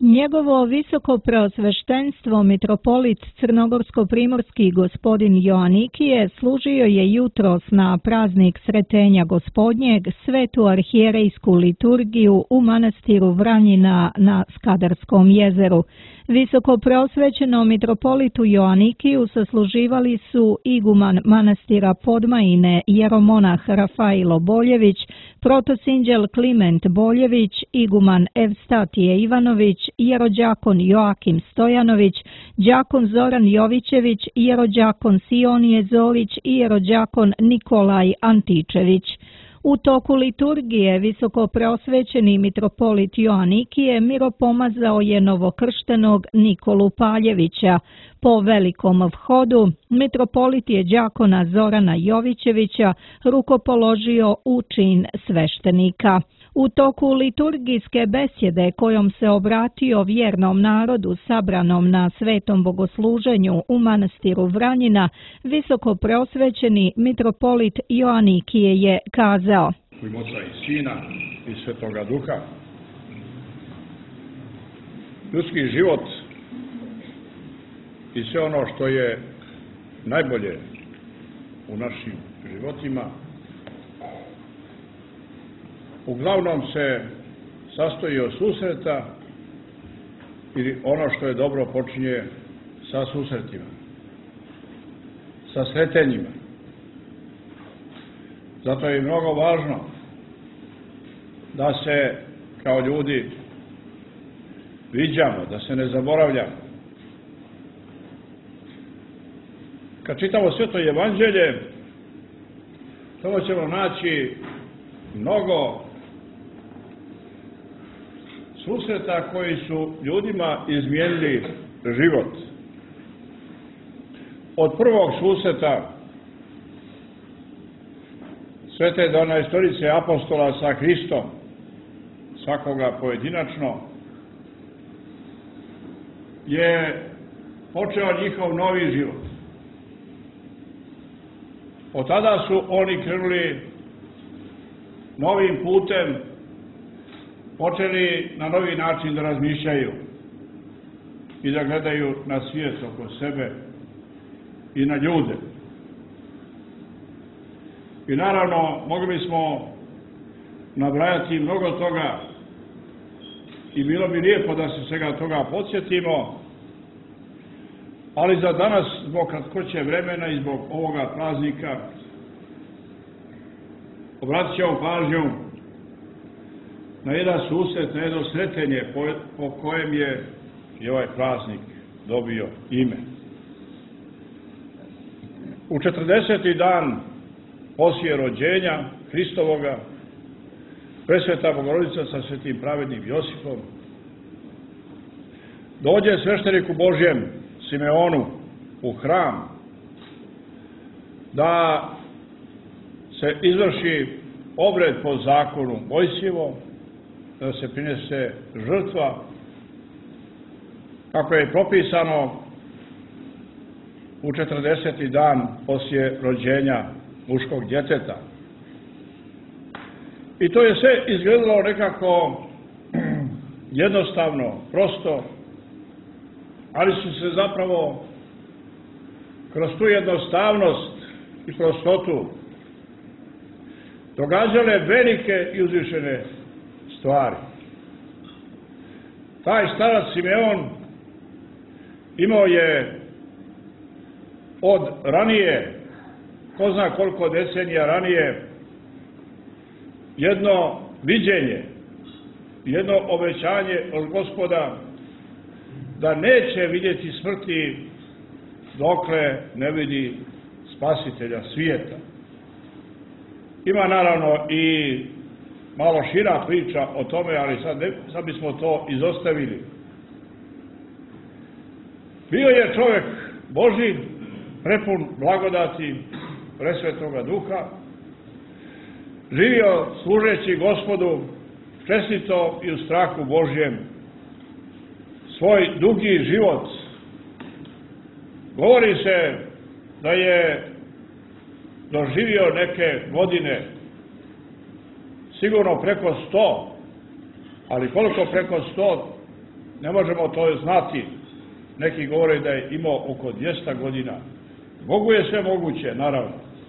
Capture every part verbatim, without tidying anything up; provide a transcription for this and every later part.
Njegovo visoko preosveštenstvo mitropolit crnogorsko-primorski gospodin Joanikije služio je jutros na praznik Sretenja Gospodnjeg svetu arhijerejsku liturgiju u manastiru Vranjina na Skadarskom jezeru. Visoko preosvećenom mitropolitu Joanikiju sasluživali su iguman manastira Podmajine jeromonah Rafailo Boljević, protosinđel Kliment Boljević, iguman Evstatije Ivanović, jerođakon Joakim Stojanović, đakon Zoran Jovićević, jerođakon Sionije Zolić i jerođakon Nikolaj Antičević. U toku liturgije visoko preosvećeni mitropolit Joanikije miropomazao je novokrštenog Nikolu Paljevića. Po velikom vhodu mitropolit je đakona Zorana Jovićevića rukopoložio u čin sveštenika. U toku liturgijske besjede kojom se obratio vjernom narodu sabranom na svetom bogosluženju u manastiru Vranjina, visoko preosvećeni mitropolit Joanikije je kazao: U ime Oca i Sina i Svetoga Duha. Ljudski život i sve ono što je najbolje u našim životima uglavnom se sastoji od susreta ili ono što je dobro počinje sa susretima, sa sretenjima. Zato je mnogo važno da se kao ljudi viđamo, da se ne zaboravljamo. Kad čitamo Sveto evanđelje, tamo ćemo naći mnogo susreta koji su ljudima izmijenili život. Od prvog susreta Svete dvanaestorice apostola sa Hristom, svakoga pojedinačno, je počeo njihov novi život. Od tada su oni krenuli novim putem, počeli na novi način da razmišljaju i da gledaju na svijet oko sebe i na ljude. I naravno, mogli bismo nabrajati mnogo toga i bilo bi lijepo da se svega toga podsjetimo, ali za danas, zbog kratkoće vremena i zbog ovoga praznika, obratit ćemo pažnju na jedan susret, na jedno sretenje po, po kojem je i ovaj praznik dobio ime. U četrdeseti dan poslije rođenja Hristovoga, Presveta Bogorodica sa svetim pravednim Josipom dođe svešteniku Božjem Simeonu u hram da se izvrši obred po zakonu Mojsijevom, da se prinese žrtva kako je propisano u četrdeseti dan poslije rođenja muškog djeteta. I to je sve izgledalo nekako jednostavno, prosto, ali su se zapravo kroz tu jednostavnost i prostotu događale velike i uzvišene stvari. Taj starac Simeon imao je od ranije, ko zna koliko decenija ranije, jedno viđenje, jedno obećanje od Gospoda da neće vidjeti smrti dokle ne vidi Spasitelja svijeta. Ima naravno i malo šira priča o tome, ali sad, ne, sad bismo to izostavili. Bio je čovjek Božji, prepun blagodati presvetoga Duha, živio služeći Gospodu čestito i u strahu Božjem svoj dugi život. Govori se da je doživio neke godine, sigurno preko sto, ali koliko preko sto, ne možemo to znati. Neki govore da je imao oko dvjesto godina. Bogu je sve moguće, naravno.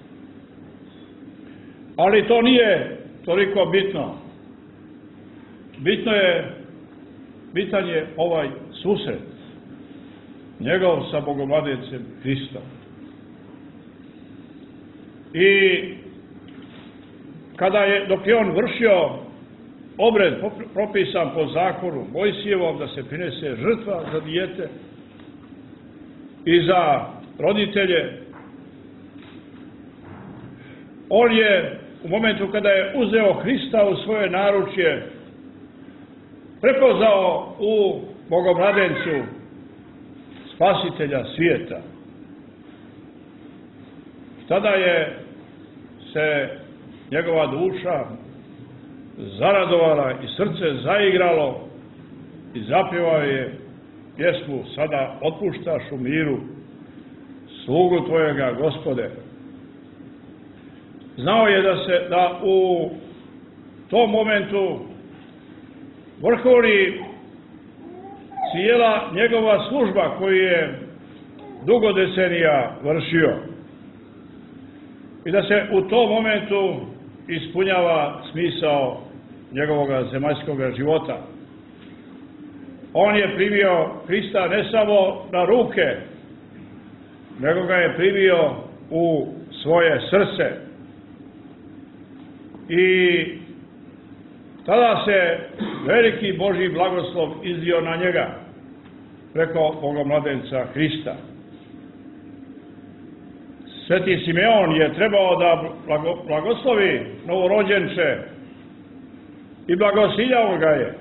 Ali to nije toliko bitno. Bitno je, bitan je ovaj susret njegov sa Bogomladencem Hristom. I kada je, dok je on vršio obred propisan po zakonu Mojsijevom da se prinese žrtva za dijete i za roditelje, on je u momentu kada je uzeo Hrista u svoje naručje prepoznao u Bogomladencu spasitelja svijeta. Tada je se njegova duša zaradovala i srce zaigralo i zapjevao je pjesmu Sada otpuštaš u miru slugu tvojega, Gospode. Znao je da se da u tom momentu vrhovni cijela njegova služba koju je dugo decenija vršio i da se u tom momentu ispunjava smisao njegovog zemaljskog života. On je primio Hrista ne samo na ruke, nego ga je primio u svoje srce. I tada se veliki Božji blagoslov izlio na njega preko Bogomladenca Hrista. Sveti Simeon je trebao da blagoslovi novorođenče i blagosiljao ga je.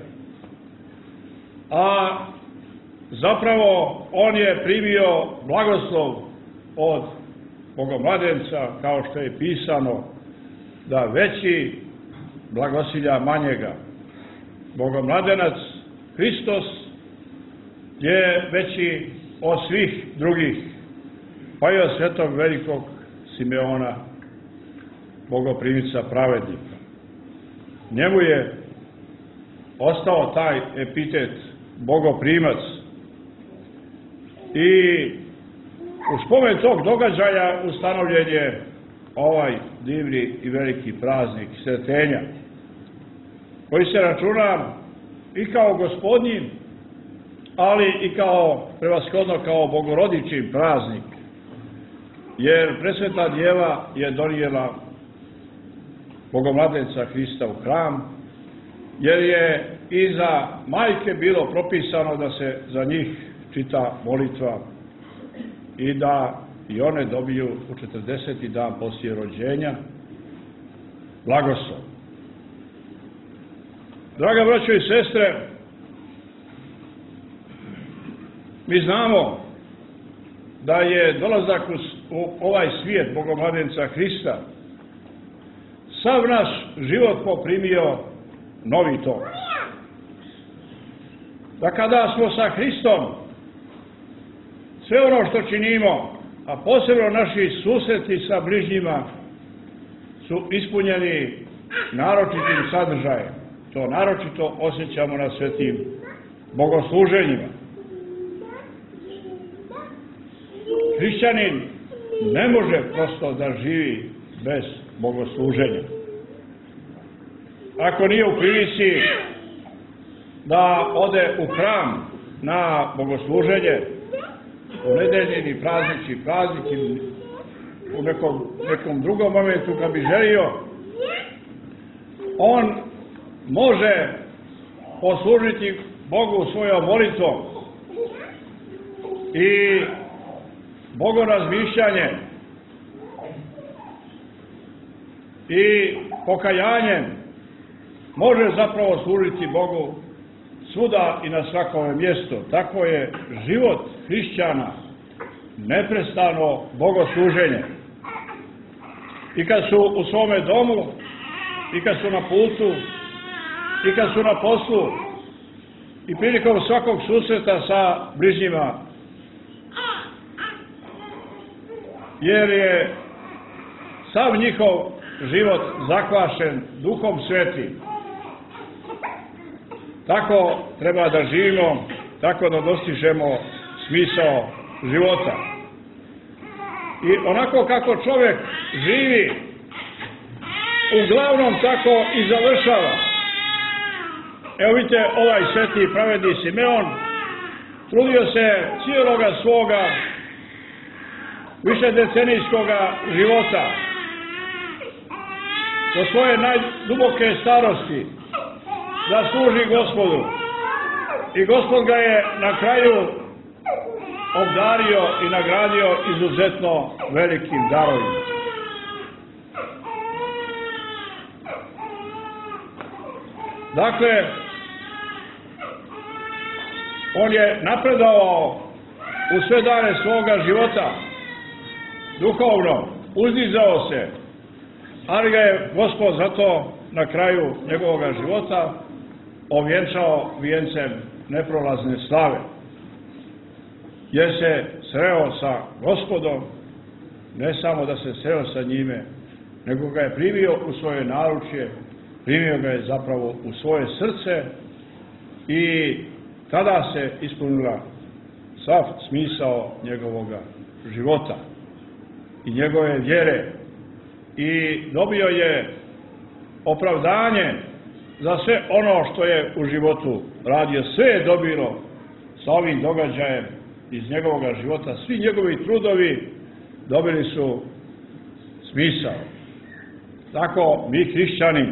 A zapravo on je primio blagoslov od Bogomladenca, kao što je pisano, da veći blagosilja manjega. Bogomladenac Hristos je veći od svih drugih, pa i od svetog velikog Simeona, bogoprimca pravednika. Njemu je ostao taj epitet bogoprimac i u spomen tog događaja ustanovljen je ovaj divni i veliki praznik Sretenja, koji se računa i kao Gospodnji, ali i kao prevashodno kao Bogorodičin praznik, jer Presveta Djeva je donijela Bogomladenca Hrista u hram, jer je i za majke bilo propisano da se za njih čita molitva i da i one dobiju u četrdeseti dan poslije rođenja blagoslov. Draga braćo i sestre, mi znamo da je dolazak u ovaj svijet Bogomladenca Hrista sav naš život poprimio novi tok. Da kada smo sa Hristom, sve ono što činimo, a posebno naši susreti sa bližnjima, su ispunjeni naročitim sadržajem. To naročito osjećamo na svetim bogosluženjima. Hrišćanin ne može prosto da živi bez bogosluženja. Ako nije u prilici da ode u hram na bogosluženje, u nedeljni praznični praznik ili u nekom, nekom drugom momentu kad bi želio, on može poslužiti Bogu svojom molitvom i bogorazmišljanjem i pokajanjem može zapravo služiti Bogu svuda i na svakome mjestu. Tako je život hrišćana neprestano bogosluženje. I kad su u svome domu, i kad su na putu, i kad su na poslu, i prilikom svakog susreta sa bližnjima. Jer je sav njihov život zakvašen Duhom Svetim. Tako treba da živimo tako da dostižemo smisao života. I onako kako čovjek živi, uglavnom tako i završava. Evo vidite, ovaj sveti i pravedni Simeon trudio se cijeloga svoga višedecenijskoga života do svoje najduboke starosti da služi Gospodu. I Gospod ga je na kraju obdario i nagradio izuzetno velikim darovima. Dakle, on je napredovao u sve dane svoga života, duhovno, uzdizao se, ali ga je Gospod zato na kraju njegovoga života ovjenčao vijencem neprolazne slave. Jer se sreo sa Gospodom, ne samo da se sreo sa njime, nego ga je primio u svoje naručje, primio ga je zapravo u svoje srce i tada se ispunila sav smisao njegovoga života i njegove vjere i dobio je opravdanje za sve ono što je u životu radio. Sve je dobilo sa ovim događajem iz njegovoga života. Svi njegovi trudovi dobili su smisao. Tako mi hrišćani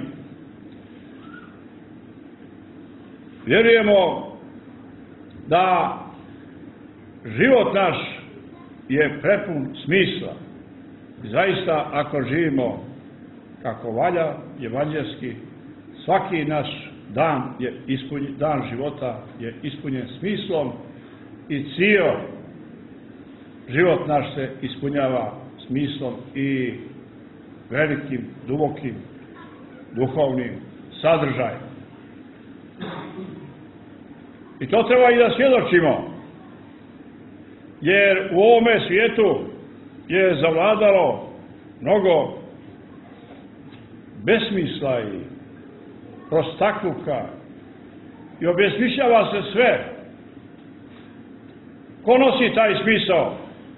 vjerujemo da život naš je prepun smisla. I zaista, ako živimo kako valja, evanđelski, svaki naš dan, je ispunjen, dan života je ispunjen smislom i cijel život naš se ispunjava smislom i velikim, dubokim, duhovnim sadržajem. I to treba i da svjedočimo, jer u ovome svijetu je zavladalo mnogo besmisla i prostakluka i obesmišljava se sve. Ko nosi taj smisao?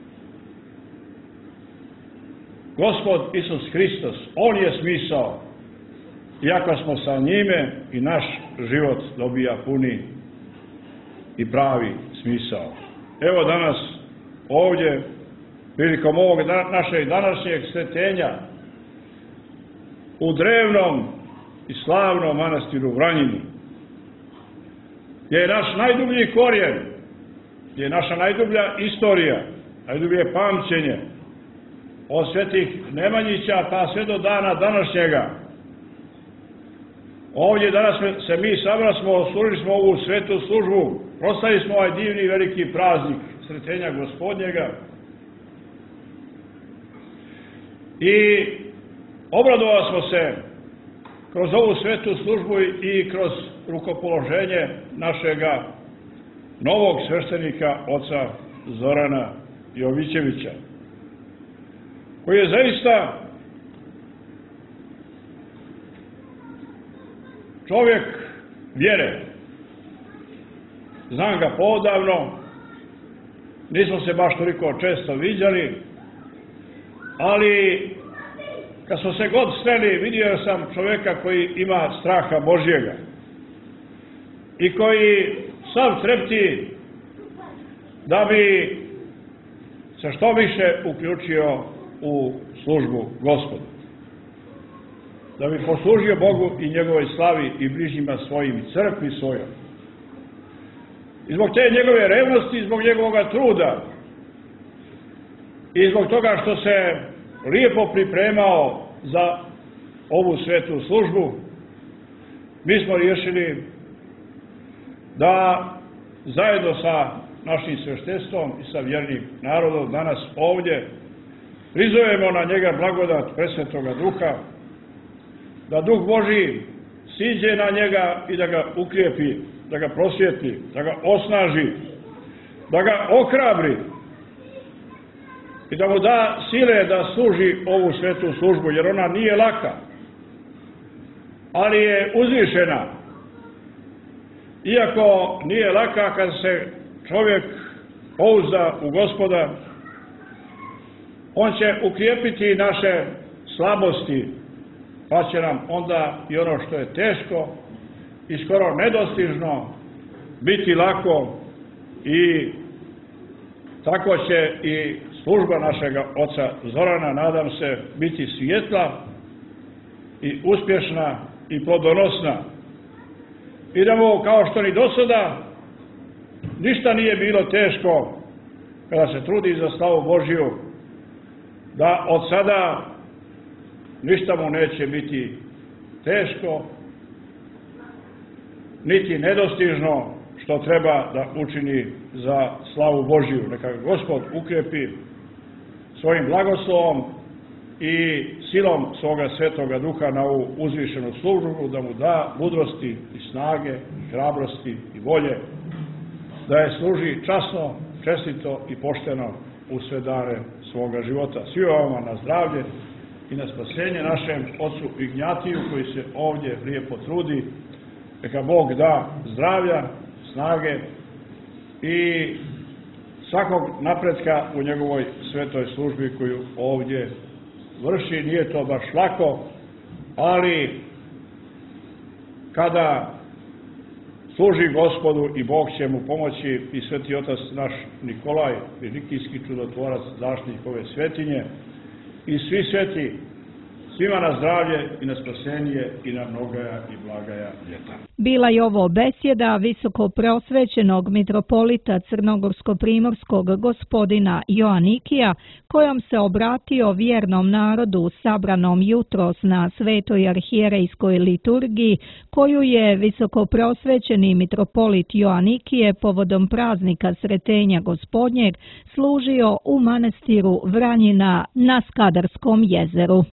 Gospod Isus Hristos, On je smisao. Iako smo sa njime i naš život dobija puni i pravi smisao. Evo danas ovdje, prilikom ovog našeg današnjeg sretenja, u drevnom i slavnom manastiru Vranjini, gdje je naš najdublji korijen, gdje je naša najdublja istorija, najdublje pamćenje, od svetih Nemanjića pa sve do dana današnjega. Ovdje danas se mi sabrasmo, služili smo ovu svetu službu, proslavili smo ovaj divni veliki praznik Sretenja Gospodnjega i obradovali smo se kroz ovu svetu službu i kroz rukopoloženje našega novog sveštenika oca Zorana Jovićevića, koji je zaista čovjek vjere. Znam ga poodavno, nismo se baš toliko često viđali, ali kad smo se god sreli, vidio sam čovjeka koji ima straha Božjega i koji sav trepti da bi se što više uključio u službu Gospodu, da bi poslužio Bogu i njegovoj slavi i bližnjima svojim, crkvi svojom. I zbog te njegove revnosti, zbog njegovoga truda i zbog toga što se lijepo pripremao za ovu svetu službu, mi smo riješili da zajedno sa našim sveštenstvom i sa vjernim narodom danas ovdje prizovemo na njega blagodat presvetoga Duha, da Duh Božji siđe na njega i da ga ukrijepi, da ga prosvijetli, da ga osnaži, da ga ohrabri i da mu da sile da služi ovu svetu službu, jer ona nije laka, ali je uzvišena iako nije laka kad se čovjek pouzda u Gospoda, on će ukrijepiti naše slabosti, pa će nam onda i ono što je teško i skoro nedostižno biti lako, i tako će i služba našega oca Zorana, nadam se, biti svjetla i uspješna i plodonosna. Idemo, kao što ni do sada ništa nije bilo teško kada se trudi za slavu Božju, da od sada ništa mu neće biti teško niti nedostižno što treba da učini za slavu Božju. Neka ga Gospod ukrijepi svojim blagoslovom i silom svoga Svetoga Duha na ovu uzvišenu službu, da mu da mudrosti i snage, i hrabrosti i volje, da je služi časno, čestito i pošteno u sve dane svoga života. Svi vama na zdravlje i na spasenje našem ocu Ignjatiju, koji se ovdje lijepo trudi. Neka Bog da zdravlja, snage i svakog napretka u njegovoj svetoj službi koju ovdje vrši. Nije to baš lako, ali kada služi Gospodu, i Bog će mu pomoći, i sveti otac naš Nikolaj, Nikijski čudotvorac, zaštitnik ove svetinje, i svi sveti, svima na zdravlje i na spasenje i na mnogaja i blagaja ljeta. Bila je ovo besjeda visoko preosvećenog mitropolita crnogorsko-primorskog gospodina Joanikija, kojom se obratio vjernom narodu sabranom jutros na svetoj arhijerejskoj liturgiji, koju je visoko preosvećeni mitropolit Joanikije povodom praznika Sretenja Gospodnjeg služio u manastiru Vranjina na Skadarskom jezeru.